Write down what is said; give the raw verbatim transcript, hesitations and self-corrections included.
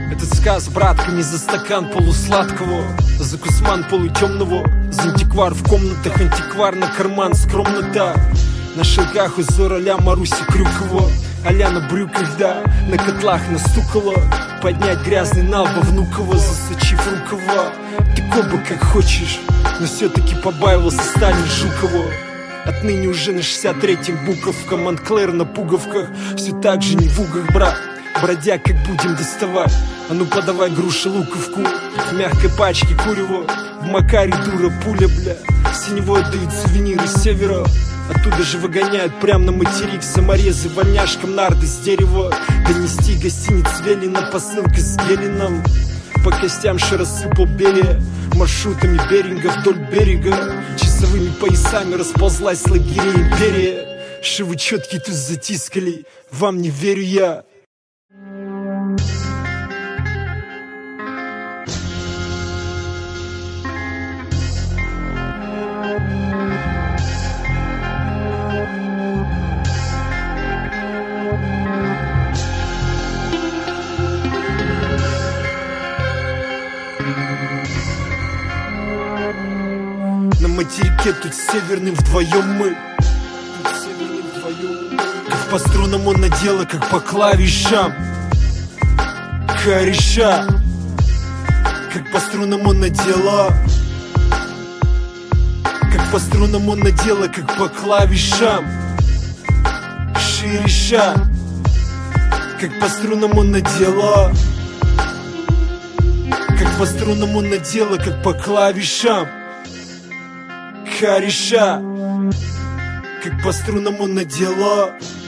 Этот сказ, братка, не за стакан полусладкого, за кусман полутемного, за антиквар в комнатах, антиквар на карман, скромно-то. На шелках узор а-ля Маруси Крюкова, а-ля на брюках, да, на котлах настукала. Поднять грязный нал во Внуково, засочив рукава. Ты коба как хочешь, но все-таки побаивался Сталин Жукова. Отныне уже на шестьдесят третьем буковка, Монклер на пуговках, все так же не в угах, брат. Бродя, как будем доставать? А ну подавай груши луковку, в мягкой пачке курево, в Макаре дура пуля, бля. Синевой дают сувениры с севера, оттуда же выгоняют прям на материк саморезы вольняшкам нарды с дерева. Донести гостиниц Велина посылка с Гелином, по костям ши рассыпал берия, маршрутами Беринга вдоль берега, часовыми поясами расползлась с лагерей империя. Шивы четкие тут затискали, вам не верю я. На материке тут северным вдвоем мы, тут северным вдвоем. Как по струнам он надела, как по клавишам кореша. Как по струнам он надела, как по струнам он надела, как по клавишам ширеша. Как по струнам он надела, как по струнам он надела, как по клавишам кореша. Как по струнам он надела,